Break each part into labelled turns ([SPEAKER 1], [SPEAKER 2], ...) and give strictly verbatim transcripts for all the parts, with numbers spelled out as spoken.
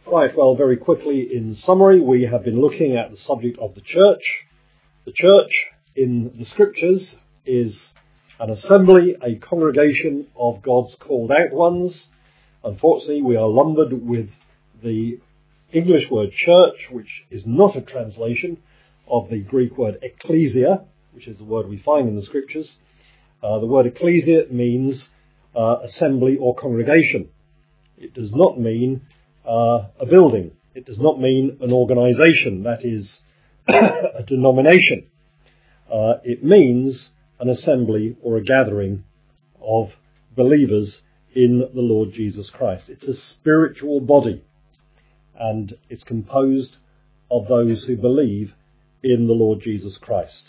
[SPEAKER 1] Right, well, very quickly in summary, we have been looking at the subject of the church. The church in the scriptures is an assembly, a congregation of God's called out ones. Unfortunately, we are lumbered with the English word church, which is not a translation of the Greek word ecclesia, which is the word we find in the scriptures. Uh, the word ecclesia means uh, assembly or congregation. It does not mean uh, a building. It does not mean an organisation, that is, a denomination. Uh, it means an assembly or a gathering of believers in the Lord Jesus Christ. It's a spiritual body, and it's composed of those who believe in the Lord Jesus Christ.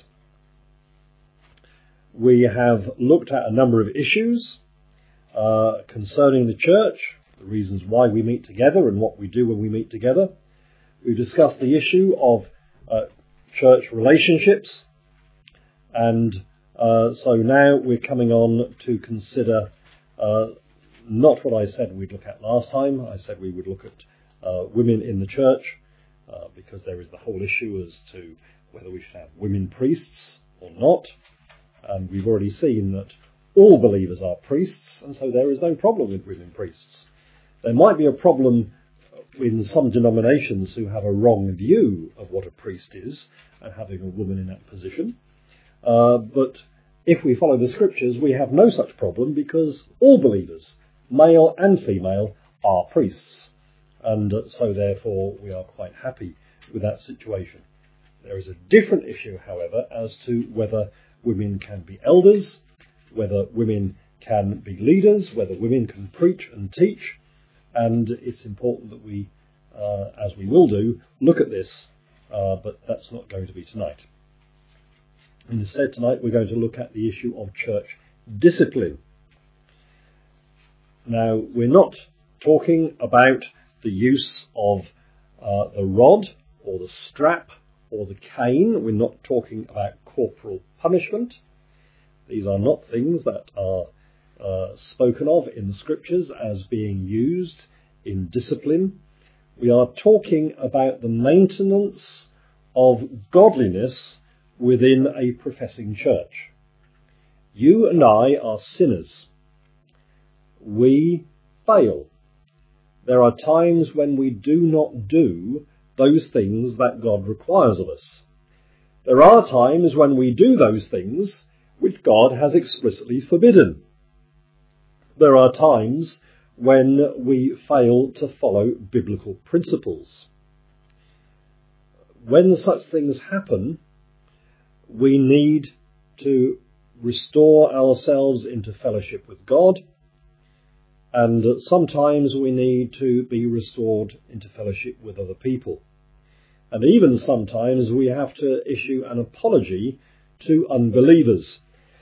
[SPEAKER 1] We have looked at a number of issues uh, concerning the church, the reasons why we meet together and what we do when we meet together. We've discussed the issue of uh, church relationships, and uh, so now we're coming on to consider uh, not what I said we'd look at last time. I said we would look at uh, women in the church, uh, because there is the whole issue as to whether we should have women priests or not. And we've already seen that all believers are priests, and so there is no problem with women priests. There might be a problem in some denominations who have a wrong view of what a priest is and having a woman in that position. Uh, but if we follow the scriptures, we have no such problem because all believers, male and female, are priests. And uh, so therefore we are quite happy with that situation. There is a different issue, however, as to whether women can be elders, whether women can be leaders, whether women can preach and teach. And it's important that we, uh, as we will do, look at this, uh, but that's not going to be tonight. Instead, tonight we're going to look at the issue of church discipline. Now, we're not talking about the use of uh, the rod or the strap or the cane. We're not talking about corporal punishment. These are not things that are uh, spoken of in the scriptures as being used in discipline. We are talking about the maintenance of godliness within a professing church. You and I are sinners. We fail. There are times when we do not do those things that God requires of us. There are times when we do those things which God has explicitly forbidden. There are times when we fail to follow biblical principles. When such things happen, we need to restore ourselves into fellowship with God, and sometimes we need to be restored into fellowship with other people. And even sometimes we have to issue an apology to unbelievers.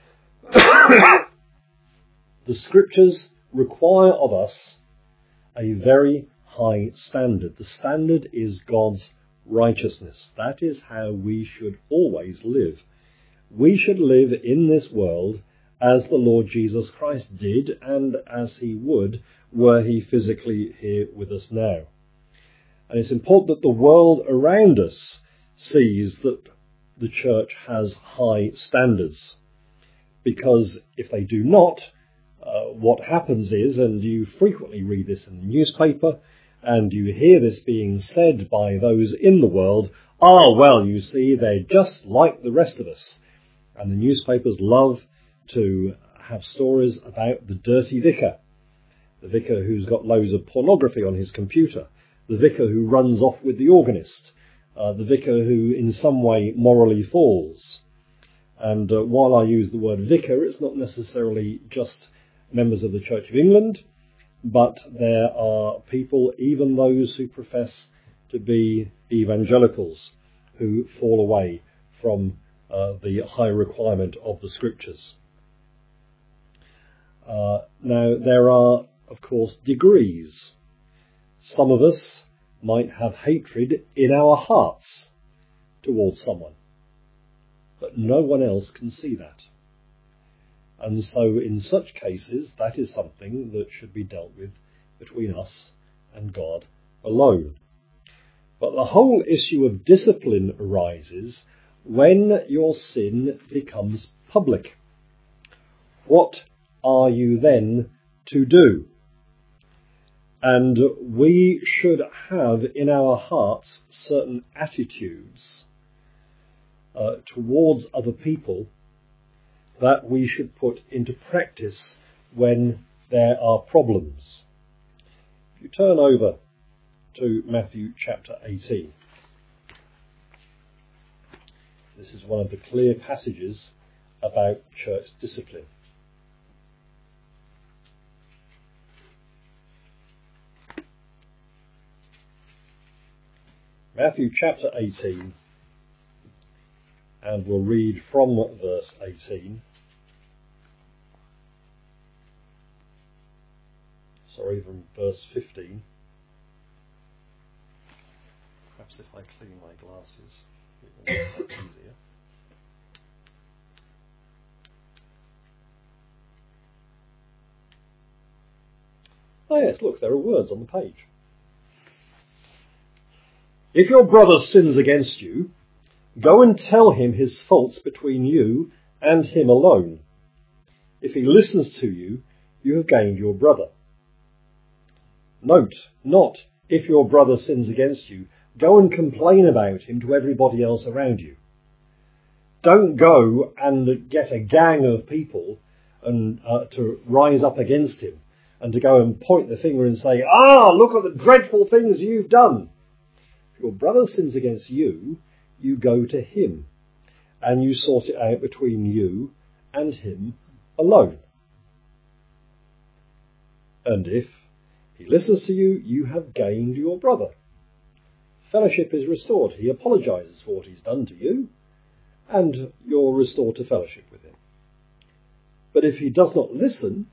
[SPEAKER 1] The scriptures require of us a very high standard. The standard is God's righteousness. That is how we should always live. We should live in this world as the Lord Jesus Christ did and as he would were he physically here with us now. And it's important that the world around us sees that the church has high standards, because if they do not, uh, what happens is, and you frequently read this in the newspaper, and you hear this being said by those in the world, ah, well, you see, they're just like the rest of us. And the newspapers love to have stories about the dirty vicar, the vicar who's got loads of pornography on his computer, the vicar who runs off with the organist, uh, the vicar who in some way morally falls. And uh, while I use the word vicar, it's not necessarily just members of the Church of England, but there are people, even those who profess to be evangelicals, who fall away from uh, the high requirement of the scriptures. Uh, now, there are, of course, degrees. Some of us might have hatred in our hearts towards someone, but no one else can see that. And so in such cases, that is something that should be dealt with between us and God alone. But the whole issue of discipline arises when your sin becomes public. What are you then to do? And we should have in our hearts certain attitudes uh, towards other people that we should put into practice when there are problems. If you turn over to Matthew chapter eighteen, this is one of the clear passages about church discipline. Matthew chapter eighteen, and we'll read from verse eighteen. Sorry, from verse fifteen. Perhaps if I clean my glasses, it will make that easier. Oh yes, look, there are words on the page. If your brother sins against you, go and tell him his faults between you and him alone. If he listens to you, you have gained your brother. Note, not if your brother sins against you, go and complain about him to everybody else around you. Don't go and get a gang of people and uh, to rise up against him and to go and point the finger and say, ah, look at the dreadful things you've done. If your brother sins against you, you go to him and you sort it out between you and him alone. And if he listens to you, you have gained your brother. Fellowship is restored. He apologises for what he's done to you, and you're restored to fellowship with him. But if he does not listen,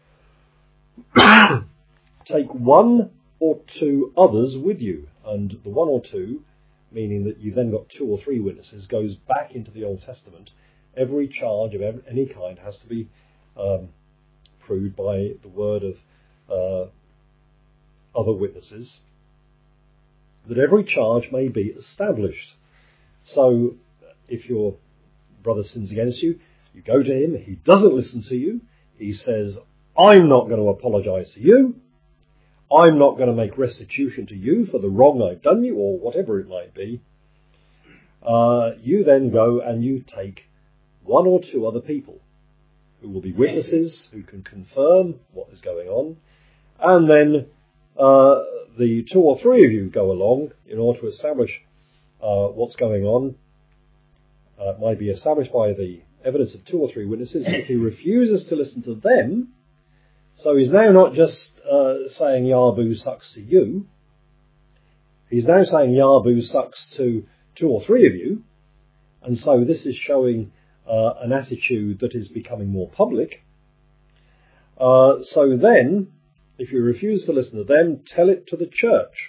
[SPEAKER 1] take one or two others with you. And the one or two, meaning that you've then got two or three witnesses, goes back into the Old Testament. Every charge of any kind has to be um, proved by the word of uh, other witnesses, that every charge may be established. So if your brother sins against you, you go to him, he doesn't listen to you, he says, I'm not going to apologise to you, I'm not going to make restitution to you for the wrong I've done you, or whatever it might be. Uh, you then go and you take one or two other people who will be witnesses, who can confirm what is going on, and then uh, the two or three of you go along in order to establish uh, what's going on. Uh, it might be established by the evidence of two or three witnesses. If he refuses to listen to them, so he's now not just uh, saying Yahboo sucks to you, he's now saying Yahboo sucks to two or three of you, and so this is showing uh, an attitude that is becoming more public. Uh, so then, if you refuse to listen to them, tell it to the church.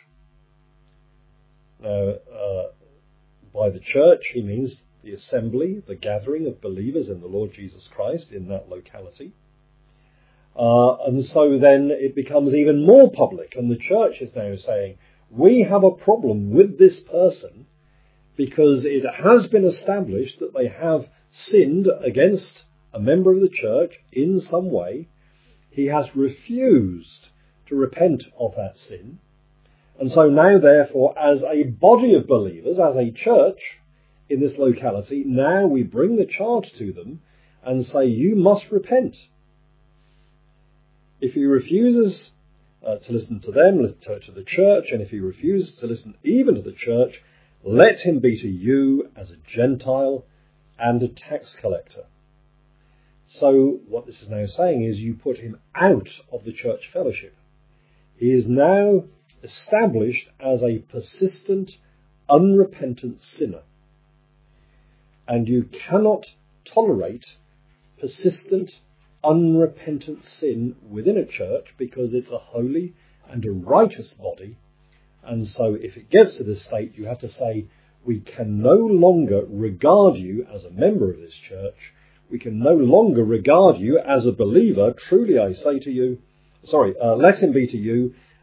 [SPEAKER 1] Now, uh, by the church, he means the assembly, the gathering of believers in the Lord Jesus Christ in that locality. Uh, and so then it becomes even more public, and the church is now saying, we have a problem with this person because it has been established that they have sinned against a member of the church in some way. He has refused to repent of that sin. And so now, therefore, as a body of believers, as a church in this locality, now we bring the charge to them and say, you must repent. If he refuses uh, to listen to them, to, to the church, and if he refuses to listen even to the church, let him be to you as a Gentile and a tax collector. So what this is now saying is you put him out of the church fellowship. He is now established as a persistent, unrepentant sinner. And you cannot tolerate persistent, unrepentant sin within a church because it's a holy and a righteous body. And so if it gets to this state, you have to say, we can no longer regard you as a member of this church. We can no longer regard you as a believer. Truly I say to you, sorry, uh, let him be to you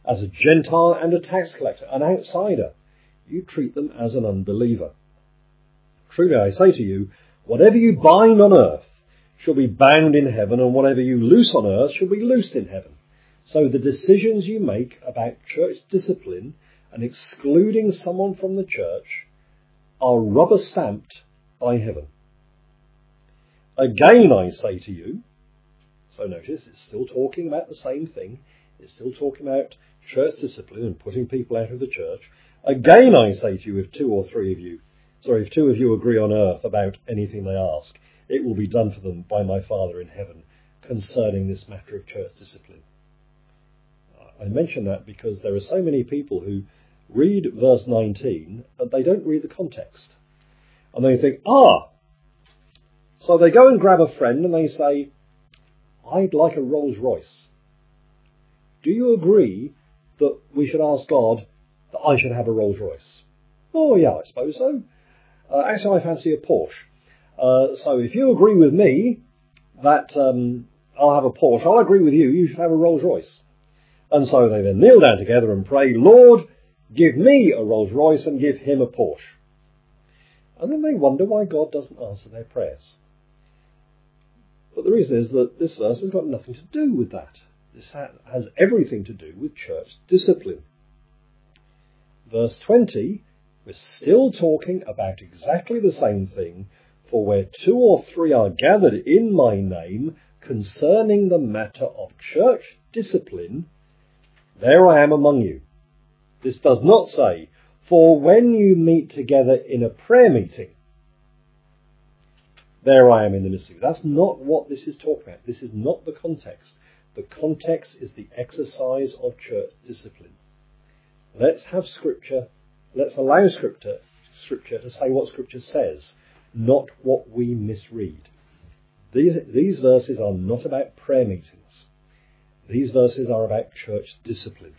[SPEAKER 1] as a Gentile and a tax collector, an outsider. You treat them as an unbeliever. Truly I say to you, whatever you bind on earth shall be bound in heaven, and whatever you loose on earth shall be loosed in heaven. So the decisions you make about church discipline and excluding someone from the church are rubber stamped by heaven. Again I say to you, so notice it's still talking about the same thing. It's still talking about church discipline and putting people out of the church. Again I say to you, if two or three of you, sorry, if two of you agree on earth about anything they ask, it will be done for them by my Father in heaven concerning this matter of church discipline. I mention that because there are so many people who read verse nineteen and they don't read the context. And they think, ah, so they go and grab a friend and they say, I'd like a Rolls Royce. Do you agree that we should ask God that I should have a Rolls Royce? Oh yeah, I suppose so. Uh, actually, I fancy a Porsche. Uh, so if you agree with me that um, I'll have a Porsche, I'll agree with you, you should have a Rolls Royce. And so they then kneel down together and pray, Lord, give me a Rolls Royce and give him a Porsche. And then they wonder why God doesn't answer their prayers. But the reason is that this verse has got nothing to do with that. This has everything to do with church discipline. Verse twenty, we're still talking about exactly the same thing. For where two or three are gathered in my name concerning the matter of church discipline, there I am among you. This does not say, for when you meet together in a prayer meeting, there I am in the midst of you. That's not what this is talking about. This is not the context. The context is the exercise of church discipline. Let's have Scripture, let's allow Scripture, Scripture to say what Scripture says, not what we misread. These, these verses are not about prayer meetings. These verses are about church discipline.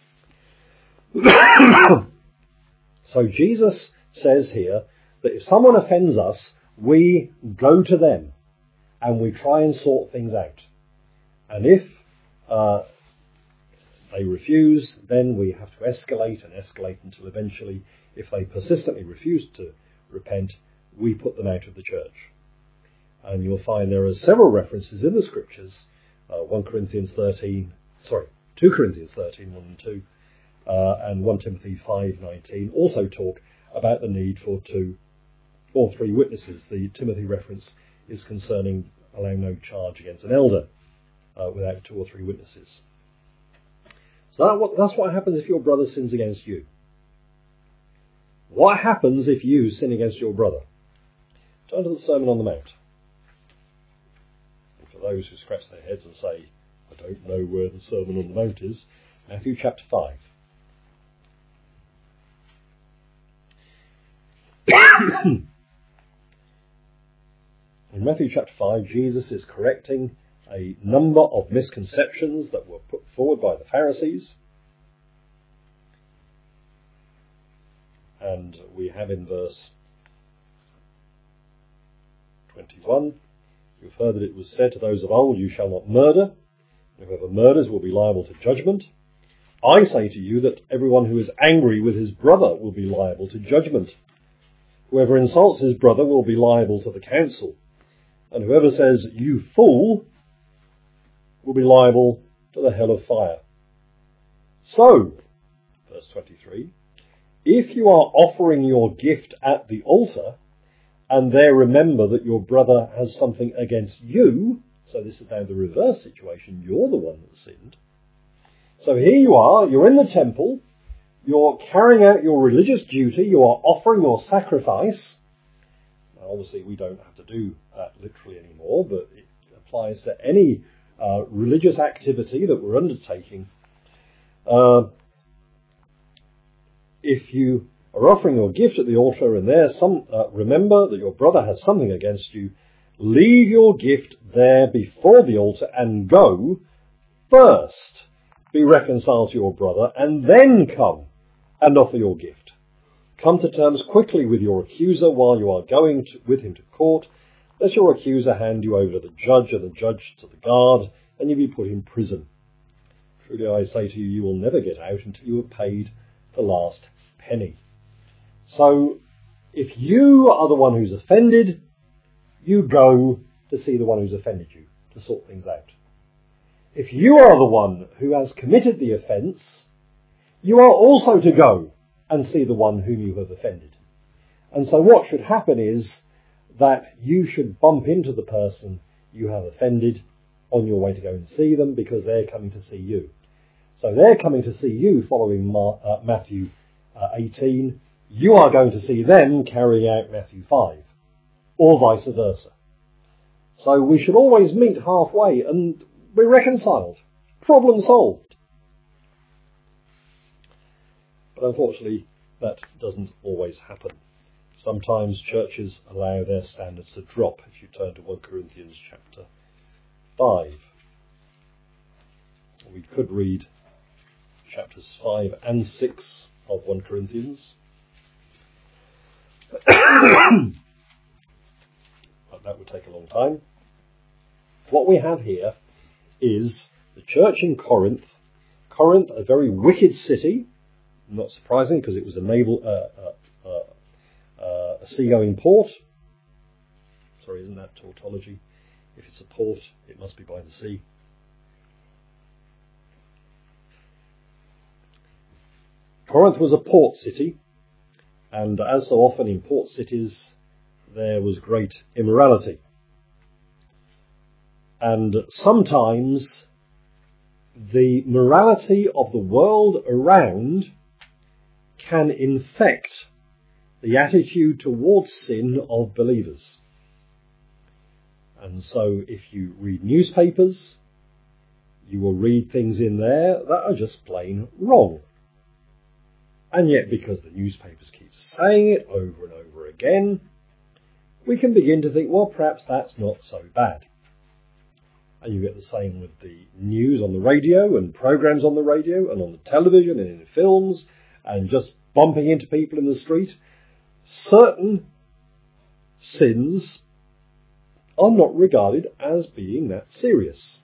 [SPEAKER 1] So Jesus says here that if someone offends us, we go to them and we try and sort things out. And if uh, they refuse, then we have to escalate and escalate until eventually, if they persistently refuse to repent, we put them out of the church. And you'll find there are several references in the Scriptures, uh, First Corinthians thirteen, sorry, Second Corinthians thirteen, one and two, uh, and First Timothy five nineteen also talk about the need for two or three witnesses. The Timothy reference is concerning allowing no charge against an elder uh, without two or three witnesses. So that, what, that's what happens if your brother sins against you. What happens if you sin against your brother? Turn to the Sermon on the Mount. And for those who scratch their heads and say, I don't know where the Sermon on the Mount is, Matthew chapter five. In Matthew chapter five, Jesus is correcting a number of misconceptions that were put forward by the Pharisees. And we have in verse twenty-one, you've heard that it was said to those of old, you shall not murder. Whoever murders will be liable to judgment. I say to you that everyone who is angry with his brother will be liable to judgment. Whoever insults his brother will be liable to the council. And whoever says, you fool, will be liable to the hell of fire. So, verse twenty-three, if you are offering your gift at the altar, and there remember that your brother has something against you, so this is now the reverse situation, you're the one that sinned. So here you are, you're in the temple, you're carrying out your religious duty, you are offering your sacrifice. Now obviously we don't have to do that literally anymore, but it applies to any uh, religious activity that we're undertaking. Uh, if you are offering your gift at the altar and there some uh, remember that your brother has something against you, leave your gift there before the altar and go first, be reconciled to your brother, and then come and offer your gift. Come to terms quickly with your accuser while you are going to, with him to court, lest your accuser hand you over to the judge and the judge to the guard, and you be put in prison. Truly I say to you, you will never get out until you have paid the last penny. So, if you are the one who's offended, you go to see the one who's offended you, to sort things out. If you are the one who has committed the offence, you are also to go and see the one whom you have offended. And so what should happen is that you should bump into the person you have offended on your way to go and see them, because they're coming to see you. So they're coming to see you following Mar- uh, Matthew uh, eighteen. You are going to see them carrying out Matthew five, or vice versa. So we should always meet halfway and we're reconciled. Problem solved. But unfortunately, that doesn't always happen. Sometimes churches allow their standards to drop. If you turn to First Corinthians chapter five. We could read chapters five and six of First Corinthians. But that would take a long time. What we have here is the church in Corinth. Corinth, a very wicked city. Not surprising, because it was a naval, uh, uh, uh, uh, a seagoing port. Sorry, isn't that tautology? If it's a port, it must be by the sea. Corinth was a port city, and as so often in port cities, there was great immorality. And sometimes the morality of the world around can infect the attitude towards sin of believers. And so if you read newspapers, you will read things in there that are just plain wrong. And yet, because the newspapers keep saying it over and over again, we can begin to think, well, perhaps that's not so bad. And you get the same with the news on the radio and programs on the radio and on the television and in films and just bumping into people in the street. Certain sins are not regarded as being that serious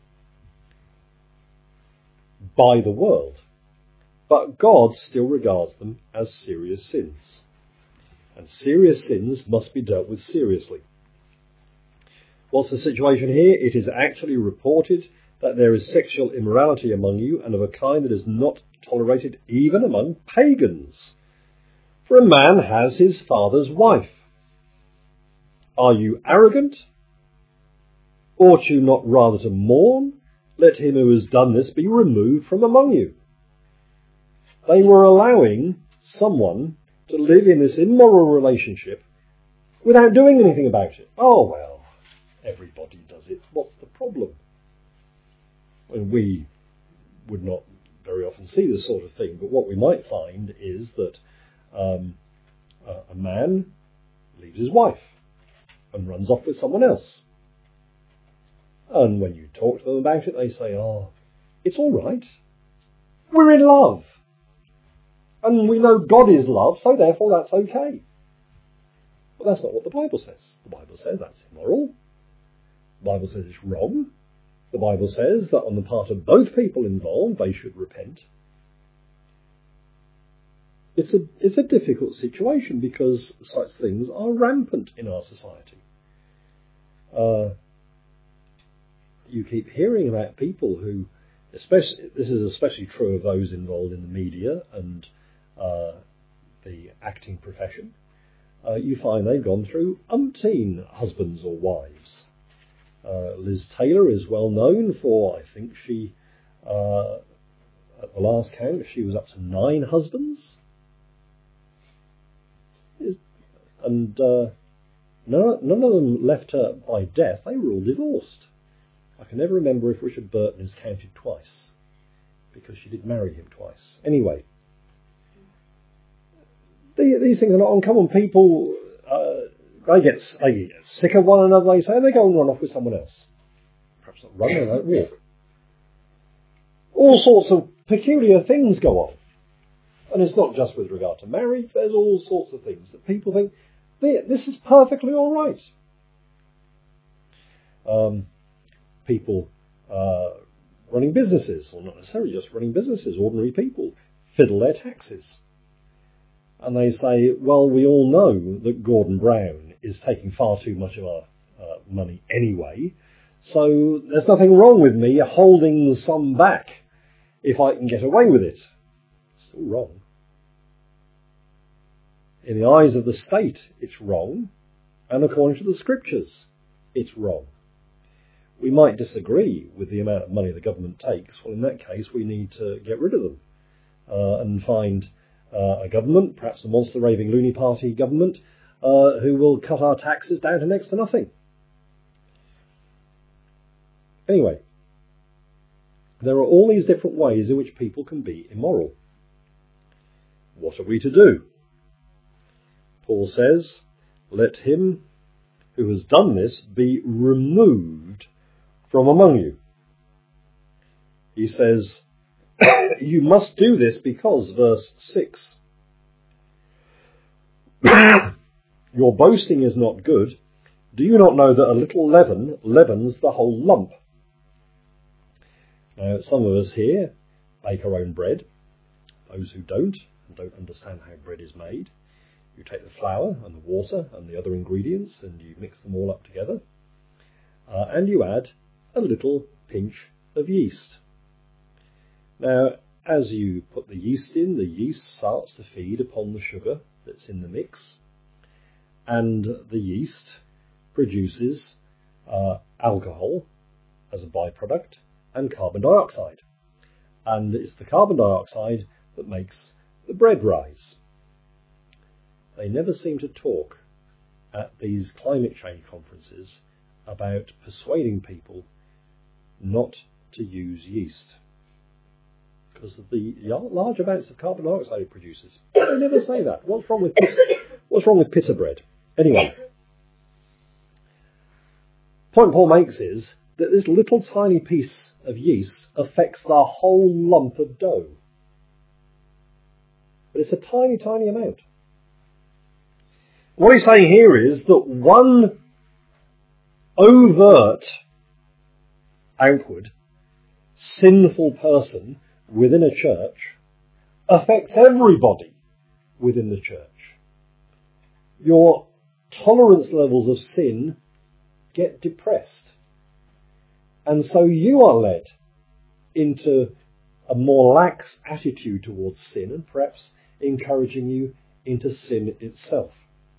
[SPEAKER 1] by the world. But God still regards them as serious sins. And serious sins must be dealt with seriously. What's the situation here? It is actually reported that there is sexual immorality among you, and of a kind that is not tolerated even among pagans. For a man has his father's wife. Are you arrogant? Ought you not rather to mourn? Let him who has done this be removed from among you. They were allowing someone to live in this immoral relationship without doing anything about it. Oh, well, everybody does it. What's the problem? And we would not very often see this sort of thing, but what we might find is that um, a, a man leaves his wife and runs off with someone else. And when you talk to them about it, they say, oh, it's all right. We're in love. And we know God is love, so therefore that's okay. But that's not what the Bible says. The Bible says that's immoral. The Bible says it's wrong. The Bible says that on the part of both people involved, they should repent. It's a, it's a difficult situation because such things are rampant in our society. Uh, you keep hearing about people who, especially, this is especially true of those involved in the media and uh, the acting profession, uh, you find they've gone through umpteen husbands or wives. Uh, Liz Taylor is well known for, I think she, uh, at the last count, she was up to nine husbands. And uh, none, none of them left her by death. They were all divorced. I can never remember if Richard Burton is counted twice, because she did marry him twice. Anyway, the, these things are not uncommon. People, uh, they, get, they get sick of one another, they say, and they go and run off with someone else. Perhaps not run, they don't walk. All sorts of peculiar things go on. And it's not just with regard to marriage, there's all sorts of things that people think, this is perfectly all right. Um, people, uh, running businesses, or not necessarily just running businesses, ordinary people, fiddle their taxes. And they say, well, we all know that Gordon Brown is taking far too much of our uh, money anyway, so there's nothing wrong with me holding some back if I can get away with it. Still wrong. In the eyes of the state, it's wrong, and according to the scriptures, it's wrong. We might disagree with the amount of money the government takes. Well, in that case, we need to get rid of them uh, and find uh, a government, perhaps a monster raving loony party government, uh, who will cut our taxes down to next to nothing. Anyway, there are all these different ways in which people can be immoral. What are we to do? Paul says, let him who has done this be removed from among you. He says, you must do this because, verse six, your boasting is not good. Do you not know that a little leaven leavens the whole lump? Now, some of us here bake our own bread. Those who don't, and don't understand how bread is made, you take the flour and the water and the other ingredients and you mix them all up together, uh, and you add a little pinch of yeast. Now, as you put the yeast in, the yeast starts to feed upon the sugar that's in the mix, and the yeast produces uh, alcohol as a byproduct and carbon dioxide. And it's the carbon dioxide that makes the bread rise. They never seem to talk at these climate change conferences about persuading people not to use yeast because of the large amounts of carbon dioxide it produces. They never say that. What's wrong with what's wrong with pita bread? Anyway, the point Paul makes is that this little tiny piece of yeast affects the whole lump of dough. But it's a tiny, tiny amount. What he's saying here is that one overt, outward, sinful person within a church affects everybody within the church. Your tolerance levels of sin get depressed. And so you are led into a more lax attitude towards sin and perhaps encouraging you into sin itself.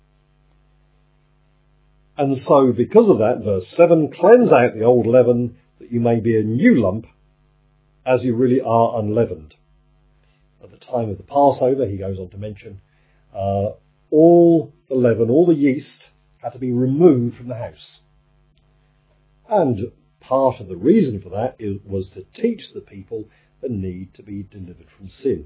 [SPEAKER 1] And so because of that, verse seven, cleanse out the old leaven that you may be a new lump as you really are unleavened. At the time of the Passover, he goes on to mention, uh, all the leaven, all the yeast had to be removed from the house. And part of the reason for that is, was to teach the people the need to be delivered from sin.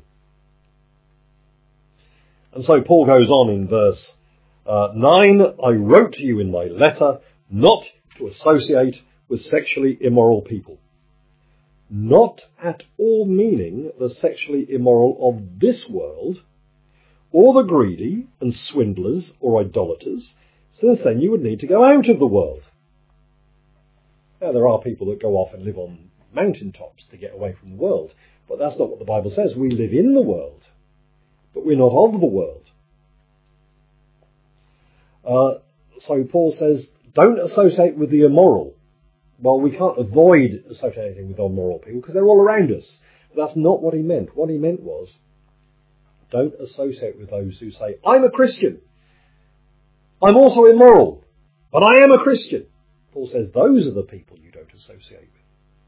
[SPEAKER 1] And so Paul goes on in verse uh, nine, I wrote to you in my letter not to associate with sexually immoral people. Not at all meaning the sexually immoral of this world, or the greedy and swindlers or idolaters, since then you would need to go out of the world. Now, there are people that go off and live on mountaintops to get away from the world, but that's not what the Bible says. We live in the world, but we're not of the world. Uh, so Paul says, don't associate with the immoral. Well, we can't avoid associating with immoral people because they're all around us. But that's not what he meant. What he meant was, don't associate with those who say, I'm a Christian. I'm also immoral, but I am a Christian. Paul says those are the people you don't associate with.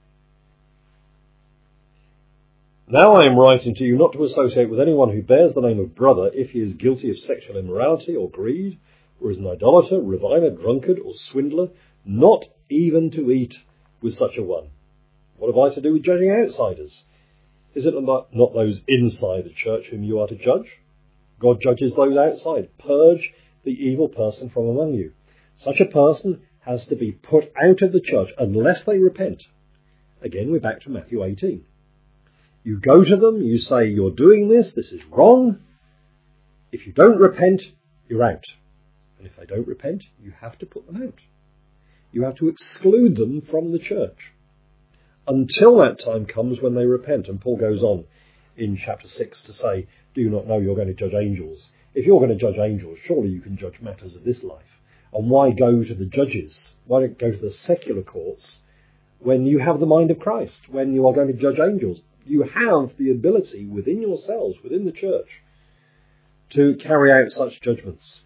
[SPEAKER 1] Now I am writing to you not to associate with anyone who bears the name of brother if he is guilty of sexual immorality or greed, or is an idolater, reviler, drunkard, or swindler, not even to eat with such a one. What have I to do with judging outsiders? Is it not those inside the church whom you are to judge? God judges those outside. Purge the evil person from among you. Such a person has to be put out of the church unless they repent. Again, we're back to Matthew eighteen. You go to them, you say, you're doing this, this is wrong. If you don't repent, you're out. And if they don't repent, you have to put them out. You have to exclude them from the church until that time comes when they repent. And Paul goes on in chapter six to say, do you not know you're going to judge angels? If you're going to judge angels, surely you can judge matters of this life. And why go to the judges? Why don't go to the secular courts when you have the mind of Christ, when you are going to judge angels? You have the ability within yourselves, within the church, to carry out such judgments.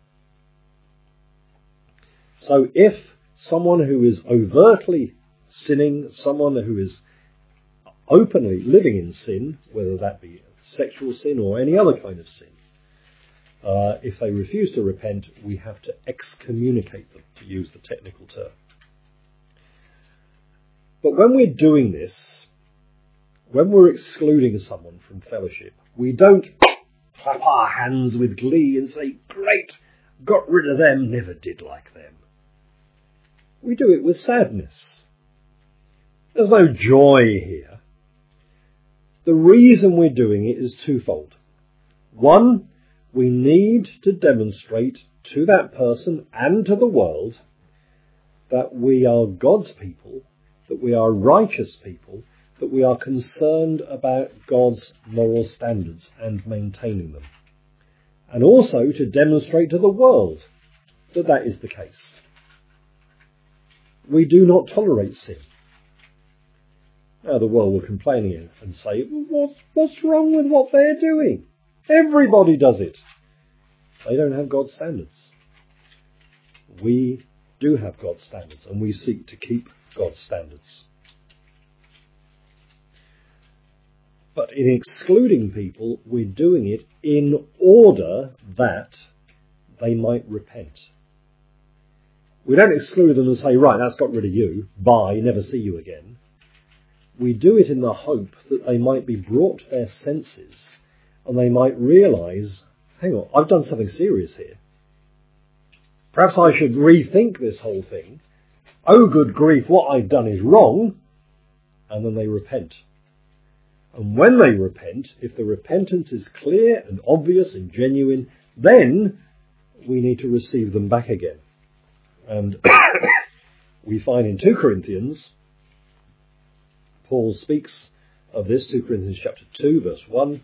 [SPEAKER 1] So if someone who is overtly sinning, someone who is openly living in sin, whether that be sexual sin or any other kind of sin, uh, if they refuse to repent, we have to excommunicate them, to use the technical term. But when we're doing this, when we're excluding someone from fellowship, we don't clap our hands with glee and say, great, got rid of them, never did like them. We do it with sadness. There's no joy here. The reason we're doing it is twofold. One, we need to demonstrate to that person and to the world that we are God's people, that we are righteous people, that we are concerned about God's moral standards and maintaining them. And also to demonstrate to the world that that is the case. We do not tolerate sin. Now the world will complain and say, what, what's wrong with what they're doing? Everybody does it. They don't have God's standards. We do have God's standards, and we seek to keep God's standards. But in excluding people, we're doing it in order that they might repent. We don't exclude them and say, right, that's got rid of you, bye, never see you again. We do it in the hope that they might be brought to their senses and they might realise, hang on, I've done something serious here. Perhaps I should rethink this whole thing. Oh, good grief, what I've done is wrong. And then they repent. And when they repent, if the repentance is clear and obvious and genuine, then we need to receive them back again. And we find in two Corinthians, Paul speaks of this, two Corinthians chapter two, verse one.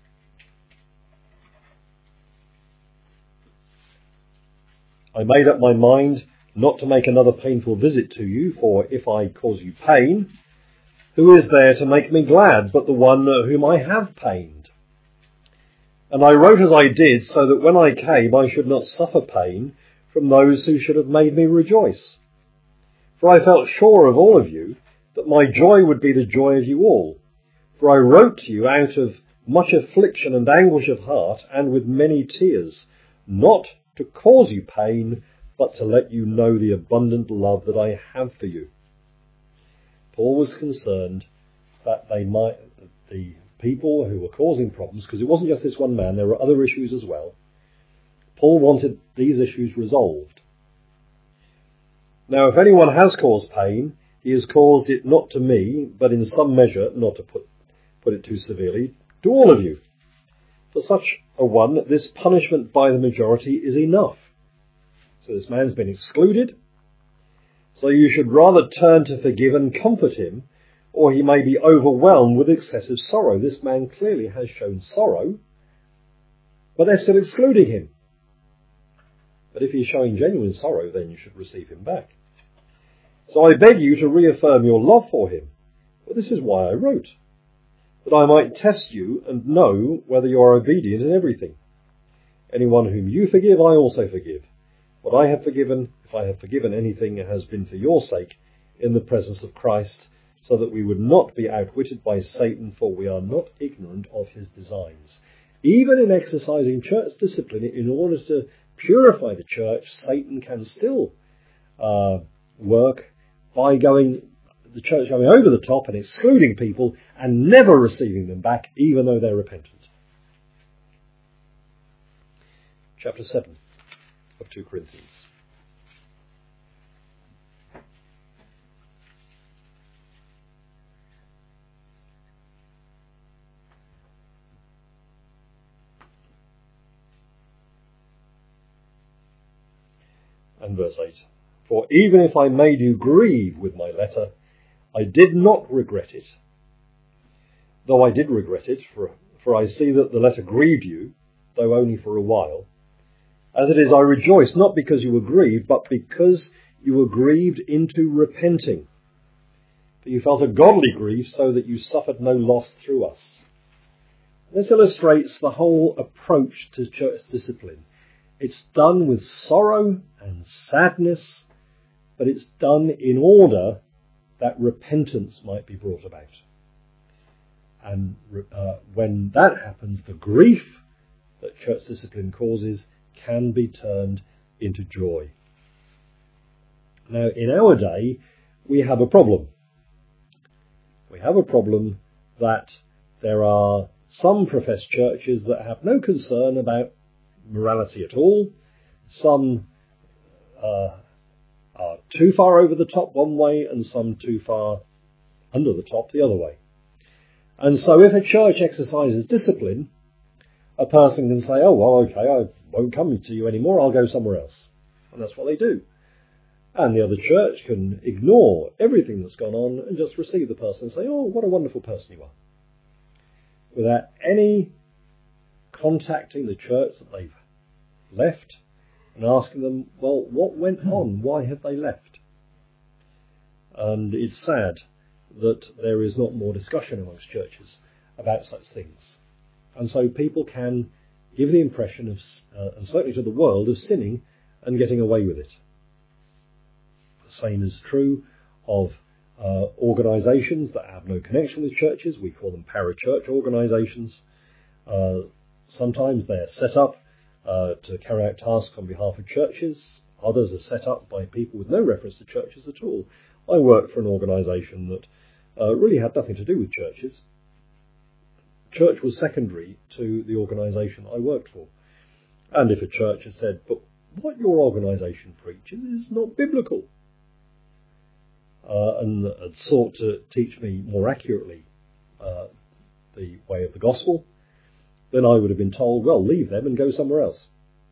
[SPEAKER 1] I made up my mind not to make another painful visit to you, for if I cause you pain, who is there to make me glad but the one whom I have pained? And I wrote as I did, so that when I came I should not suffer pain from those who should have made me rejoice. For I felt sure of all of you, that my joy would be the joy of you all. For I wrote to you out of much affliction and anguish of heart, and with many tears, not to cause you pain, but to let you know the abundant love that I have for you. Paul was concerned that they might, the people who were causing problems, because it wasn't just this one man, there were other issues as well. Paul wanted these issues resolved. Now, if anyone has caused pain, he has caused it not to me, but in some measure, not to put, put it too severely, to all of you. For such a one, this punishment by the majority is enough. So this man's been excluded. So you should rather turn to forgive and comfort him, or he may be overwhelmed with excessive sorrow. This man clearly has shown sorrow, but they're still excluding him. But if he's showing genuine sorrow, then you should receive him back. So I beg you to reaffirm your love for him. But this is why I wrote, that I might test you and know whether you are obedient in everything. Anyone whom you forgive, I also forgive. What I have forgiven, if I have forgiven anything, it has been for your sake, in the presence of Christ, so that we would not be outwitted by Satan, for we are not ignorant of his designs. Even in exercising church discipline, in order to purify the church, Satan can still uh, work by going, the church going over the top and excluding people and never receiving them back, even though they're repentant. Chapter seven of two Corinthians. And verse eight. For even if I made you grieve with my letter, I did not regret it, though I did regret it, for, for I see that the letter grieved you, though only for a while. As it is, I rejoice, not because you were grieved, but because you were grieved into repenting. For you felt a godly grief, so that you suffered no loss through us. This illustrates the whole approach to church discipline. It's done with sorrow and sadness, but it's done in order that repentance might be brought about. And uh, when that happens, the grief that church discipline causes can be turned into joy. Now, in our day, we have a problem. We have a problem that there are some professed churches that have no concern about morality at all. Some uh, are too far over the top one way, and some too far under the top the other way. And so if a church exercises discipline, a person can say, oh, well, okay, I won't come to you anymore, I'll go somewhere else. And that's what they do. And the other church can ignore everything that's gone on and just receive the person and say, oh, what a wonderful person you are, without any contacting the church that they've left and asking them, well, what went on? Why have they left? And it's sad that there is not more discussion amongst churches about such things. And so people can give the impression of, uh, and certainly to the world, of sinning and getting away with it. The same is true of uh, organisations that have no connection with churches. We call them parachurch organisations. Uh, sometimes they're set up uh, to carry out tasks on behalf of churches. Others are set up by people with no reference to churches at all. I worked for an organisation that uh, really had nothing to do with churches. Church was secondary to the organisation I worked for. And if a church had said, but what your organisation preaches is not biblical, uh, and had sought to teach me more accurately uh, the way of the gospel, then I would have been told, well, leave them and go somewhere else.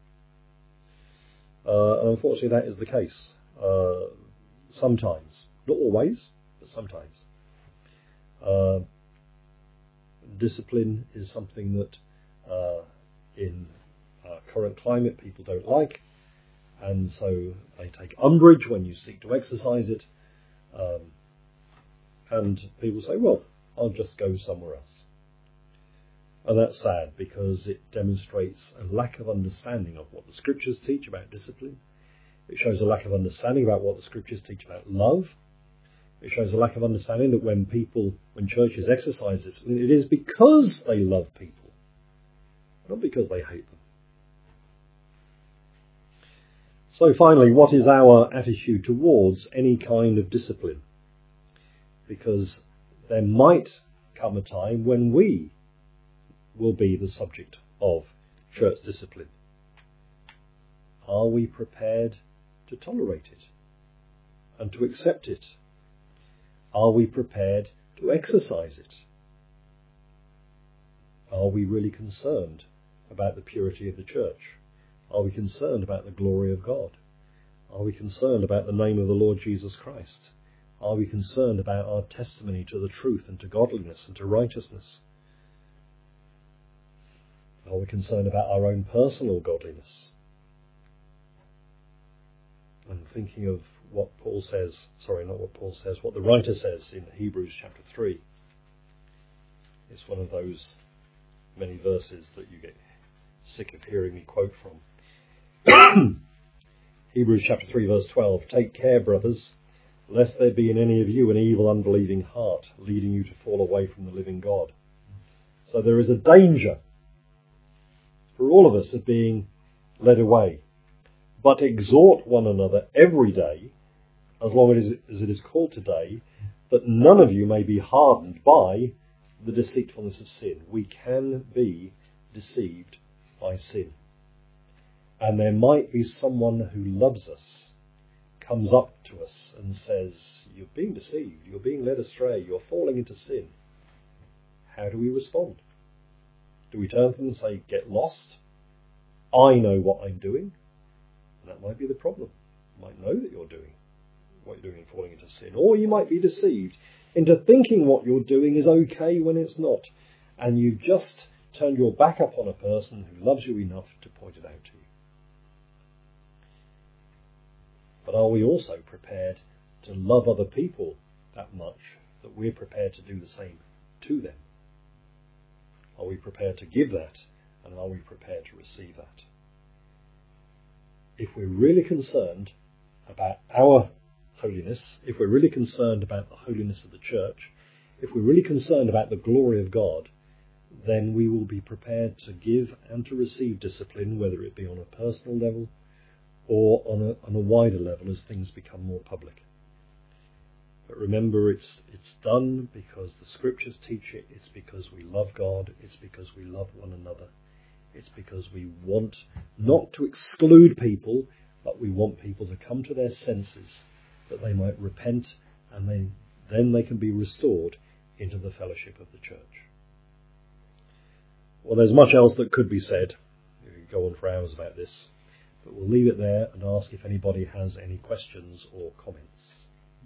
[SPEAKER 1] Uh, and unfortunately that is the case. Uh, sometimes. Not always, but sometimes. Uh, discipline is something that uh, in our current climate people don't like, and so they take umbrage when you seek to exercise it, um, and people say, well, I'll just go somewhere else. And that's sad, because it demonstrates a lack of understanding of what the scriptures teach about discipline. It shows a lack of understanding about what the scriptures teach about love. It shows a lack of understanding that when people, when churches exercise discipline, it is because they love people, not because they hate them. So finally, what is our attitude towards any kind of discipline? Because there might come a time when we will be the subject of church discipline. Are we prepared to tolerate it and to accept it? Are we prepared to exercise it? Are we really concerned about the purity of the church? Are we concerned about the glory of God? Are we concerned about the name of the Lord Jesus Christ? Are we concerned about our testimony to the truth and to godliness and to righteousness? Are we concerned about our own personal godliness? I'm thinking of what Paul says, sorry, not what Paul says, what the writer says in Hebrews chapter three. It's one of those many verses that you get sick of hearing me quote from. Hebrews chapter three verse twelve, take care, brothers, lest there be in any of you an evil unbelieving heart, leading you to fall away from the living God. So there is a danger for all of us of being led away. But exhort one another every day, as long as it is called today, that none of you may be hardened by the deceitfulness of sin. We can be deceived by sin. And there might be someone who loves us, comes up to us and says, you're being deceived, you're being led astray, you're falling into sin. How do we respond? Do we turn to them and say, get lost? I know what I'm doing. And that might be the problem. You might know that you're doing what you're doing and falling into sin. Or you might be deceived into thinking what you're doing is okay when it's not. And you've just turned your back up on a person who loves you enough to point it out to you. But are we also prepared to love other people that much that we're prepared to do the same to them? Are we prepared to give that, and are we prepared to receive that? If we're really concerned about our holiness, if we're really concerned about the holiness of the church, if we're really concerned about the glory of God, then we will be prepared to give and to receive discipline, whether it be on a personal level or on a, on a wider level as things become more public. But remember, it's it's done because the scriptures teach it, it's because we love God, it's because we love one another, it's because we want not to exclude people, but we want people to come to their senses, that they might repent, and they, then they can be restored into the fellowship of the church. Well, there's much else that could be said. We could go on for hours about this, but we'll leave it there and ask if anybody has any questions or comments.